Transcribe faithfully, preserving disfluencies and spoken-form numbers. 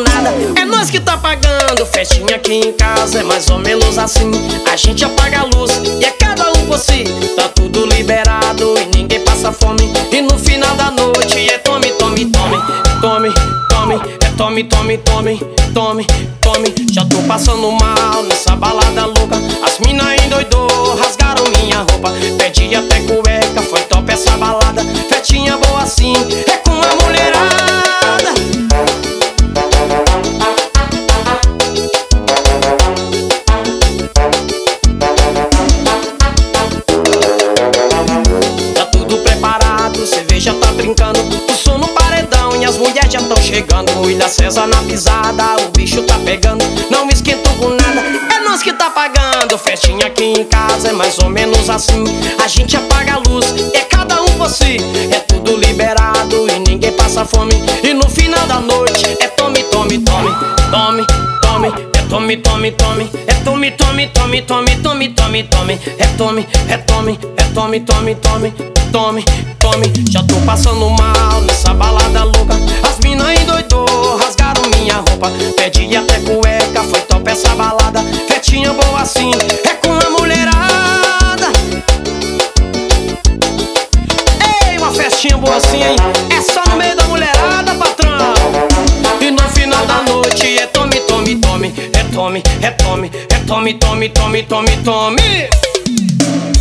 nada. É nós que tá pagando. Festinha aqui em casa é mais ou menos assim. A gente apaga a luz e é cada um por si. Tá tudo liberado e ninguém passa fome. E no final da noite é tome, tome, tome. Tome, tome, é tome, tome, tome. Tome, tome, já tô passando mal nessa balada louca. As mina endoidou, rasgaram minha roupa. Pedi até cueca, foi top essa balada. Festinha boa assim, é com a mulherada. Tá tudo preparado, cerveja tá brincando. O som no paredão e as mulheres já tão chegando. E da César na pisada, o bicho tá pegando. Não esquento com nada, é nós que tá pagando. Festinha aqui em casa é mais ou menos assim. A gente apaga a luz, é cada um por si. É tudo liberado e ninguém passa fome. E no final da noite é tome, tome, tome. Tome, tome, é tome, tome, tome. É tome, tome, tome, tome, tome, tome, tome. É tome, é tome, é tome, tome, tome. Tome, tome, já tô passando mal nessa balada louca. As mina endoidou, rasgaram minha roupa. Pedi até cueca, foi top essa balada. Festinha boa assim, é com a mulherada. Ei, uma festinha boa assim, hein? É só no meio da mulherada, patrão. E no final da noite é tome, tome, tome. É tome, é tome, é tome, tome, tome, tome, tome.